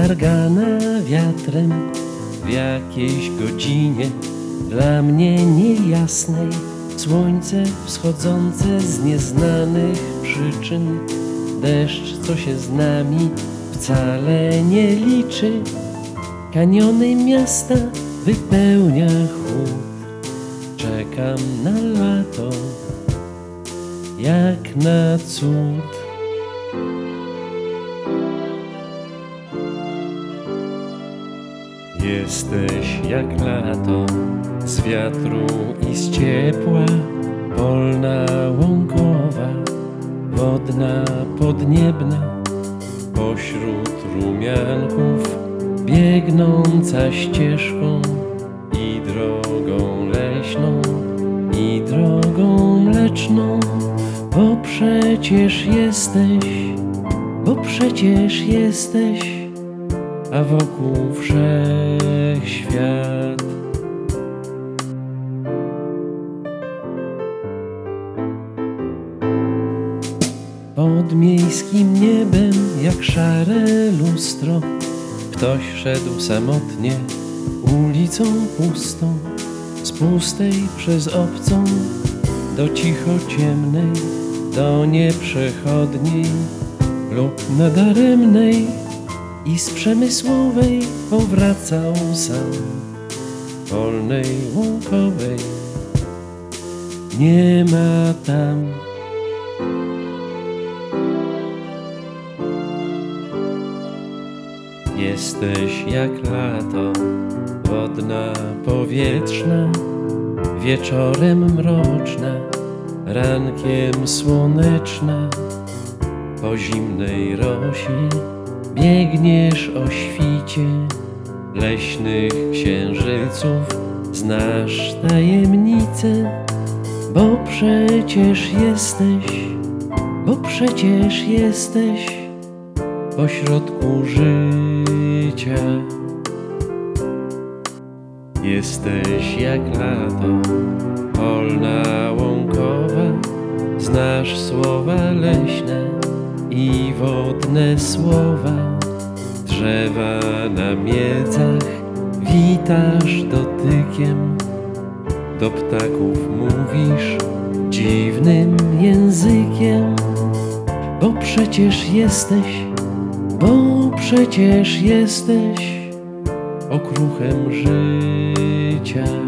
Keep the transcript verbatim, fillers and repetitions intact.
Targana wiatrem w jakiejś godzinie, dla mnie niejasnej, słońce wschodzące z nieznanych przyczyn. Deszcz, co się z nami wcale nie liczy, kaniony miasta wypełnia chłód. Czekam na lato jak na cud. Jesteś jak lato, z wiatru i z ciepła, polna, łąkowa, wodna, podniebna, pośród rumianków biegnąca ścieżką i drogą leśną, i drogą mleczną. Bo przecież jesteś, bo przecież jesteś, a wokół wszechświat. Pod miejskim niebem jak szare lustro ktoś szedł samotnie ulicą pustą, z pustej przez obcą do cicho ciemnej, do nieprzechodniej lub nadaremnej, i z przemysłowej powracał sam, polnej, łąkowej nie ma tam. Jesteś jak lato, wodna, powietrzna, wieczorem mroczna, rankiem słoneczna. Po zimnej rosie biegniesz o świcie leśnych księżyców, znasz tajemnice, bo przecież jesteś, bo przecież jesteś pośrodku życia. Jesteś jak lato, polna, łąkowa, znasz słowa leśne i wodne słowa, drzewa na miedzach witasz dotykiem, do ptaków mówisz dziwnym językiem. Bo przecież jesteś, bo przecież jesteś okruchem życia.